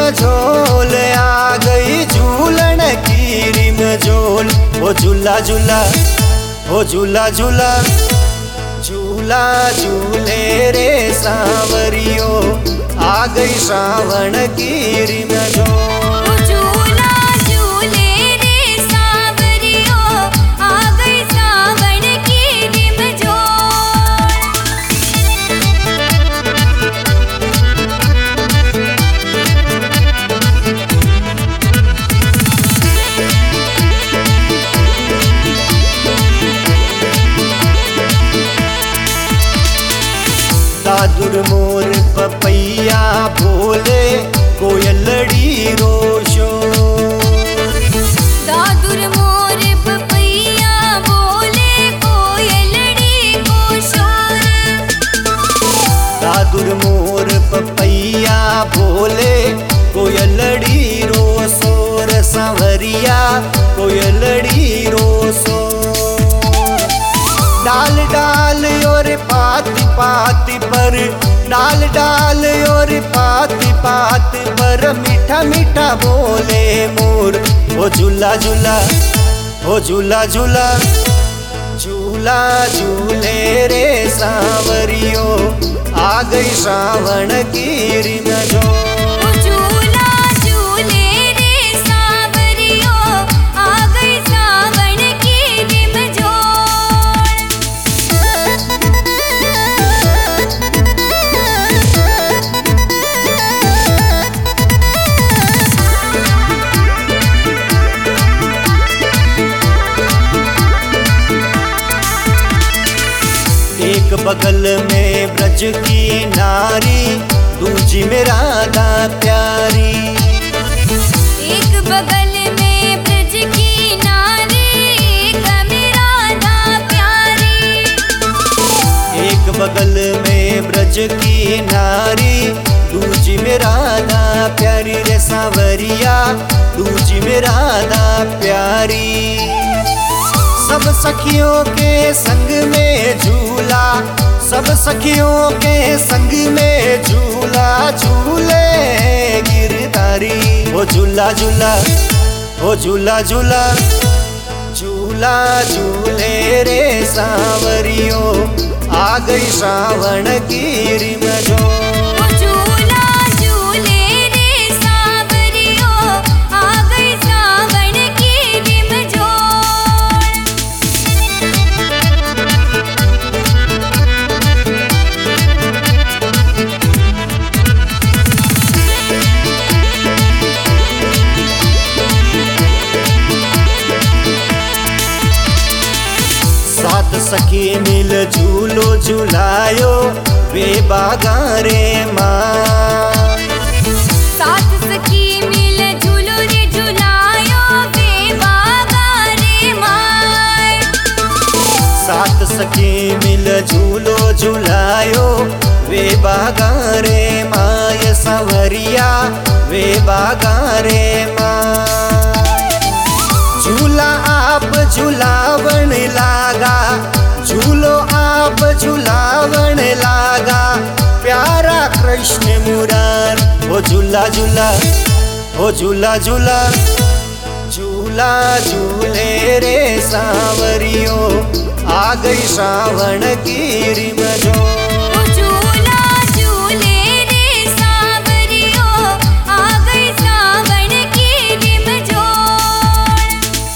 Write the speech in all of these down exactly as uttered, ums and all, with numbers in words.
झोल, आ गई झूलन की रिम झोल। ओ झूला झूला, ओ झूला झूला, झूला झूले रे सांवरियो, आ गई श्रावण की रिम झोल। झूला झूले रे सांवरियो, आ गई सावन की रिम झोल। दादुर मोर पपैया बोले, कोयलड़ी रोशो। दादुर मोर पपैया बोले, कोयलड़ी को शोर। दादुर मोर पपैया बोले, कोयलड़ी रो सोर। सांवरिया कोयलड़ी रो सोर। डाल डाल और पाती पाती पर, डाल डाल और पाती पाती पर, मीठा मीठा बोले मोर। ओ झूला झूला, ओ झूला झूला, झूला झूले रे सांवरियो, आ गई श्रावण की रिम झोल। झूला झूले रे सांवरियो, आ गई सावन की रिम झोल। एक बगल में ब्रज की नारी, दूजी में राधा प्यारी। एक बगल में ब्रज की नारी, एक में राधा प्यारी। एक बगल में ब्रज की नारी, दूजी में राधा प्यारी रे सांवरिया, दूजी में राधा प्यारी। सब सखियों के संग में झूला, सब सखियों के संग में झूला झूले गिरधारी। ओ झूला झूला, ओ झूला झूला, झूला झूले रे सांवरियो, आ गई श्रावण की रिम झोल। झूला झूले रे सांवरियो, आ गई सावन की रिम झोल। सात सखी मिल झूलो झुलायो, वे बागा रे माँ। सात सखी मिल झूलो रे झुलायो, वे बागा रे माय। सात सखी मिल झूलो झुलायो, वे बागा रे माय। सांवरिया वे बागा रे माँ। झूला आप झुलावन लागा, झूलो आप झुलावन लागा, प्यारा कृष्ण मुरार। ओ झूला झूला, ओ झूला झूला, झूला झूले रे सांवरियो, आ गई श्रावण की रिम झोल। झूला झूले रे सांवरियो, आ गई सावन की रिम झोल।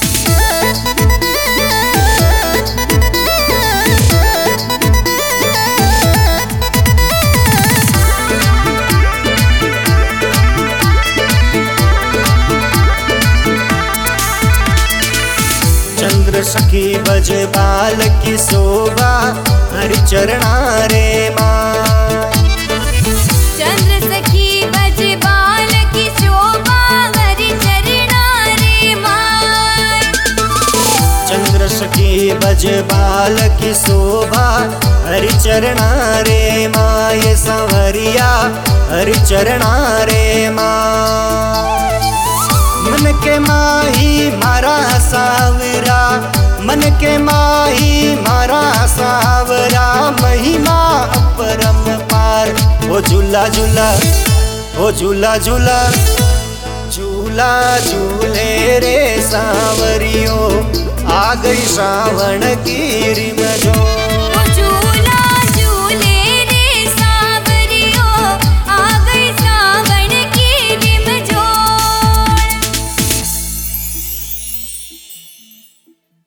चंद्र सखी बज बाल की शोभा, हरि चरणा रे माँ। चंद्र सखी बज बाल की शोभा, हरि चरणा रे माय। चंद्र सखी बज बाल की शोभा, हरि चरणा रे माँ। सांवरिया हरि चरणा रे माँ। मन के माही मारा सावरा, मन के माही मारा सावरा, महिमा अपरम पार। ओ झूला झूला, ओ झूला झूला झूला झूले रे सांवरियों, आ गई सावन की रिमझोम।